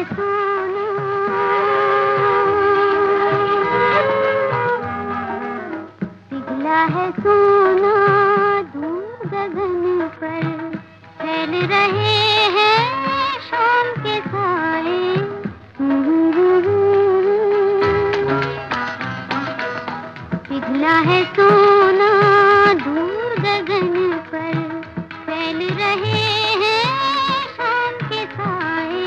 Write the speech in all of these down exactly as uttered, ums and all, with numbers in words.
सोना, पिघला है सोना, दूर गगन पर फैल रहे हैं शाम के साए। पिघला है सोना, दूर गगन पर फैल रहे हैं शाम के साए।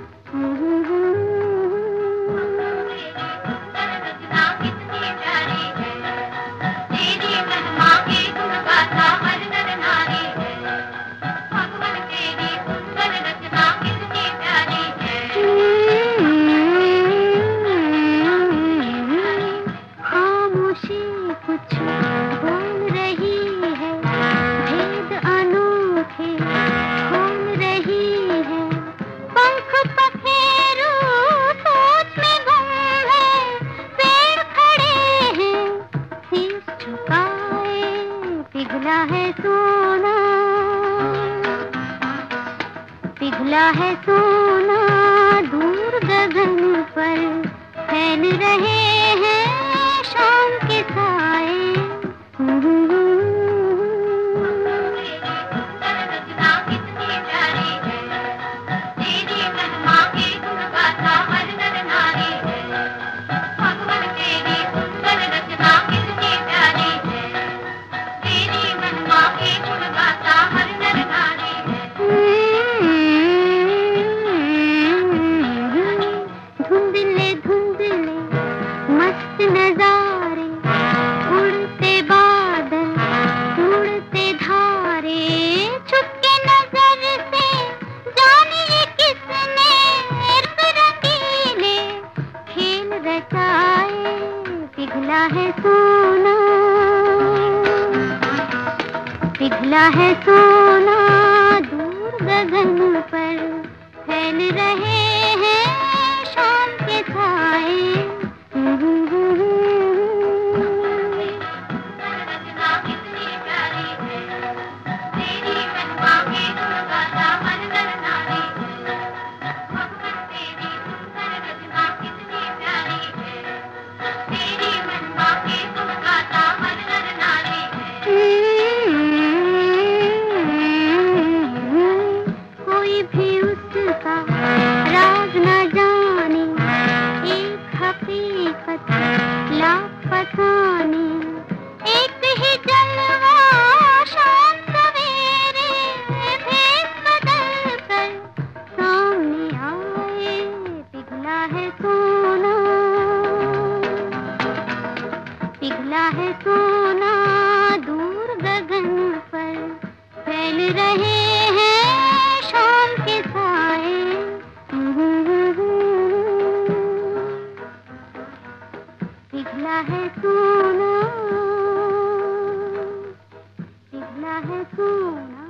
खामोशी कुछ बोल रही है, भेद अनूठे खोल रही है। पंख पखेरू सोच में गुम है, पेड़ खड़े हैं शीश झुकाए। पिघला है सोना, पिघला है सोना, दूर गगन पर फैल रहे हैं शाम के साए। धुंधले धुंधले मस्त नजारे, उड़ते बादल उड़ते धारे। चुपके नजर से जाने ये किसने रंग रंगीले खेल रचाए। पिघला है सोना, पिघला है सोना, दूर गगन पर फैल रहे हैं शाम के साए। कोई भी उसका राज न जाने, एक हकीकत लाख पठाने। एक ही जलवा शाम सवेरे, भेद बदल कर सामने आए। पिघला है सोना, पिघला है सोना, दूर गगन पर फैल रहे हैं शाम के साए। पिघला है सोना, पिघला है सोना।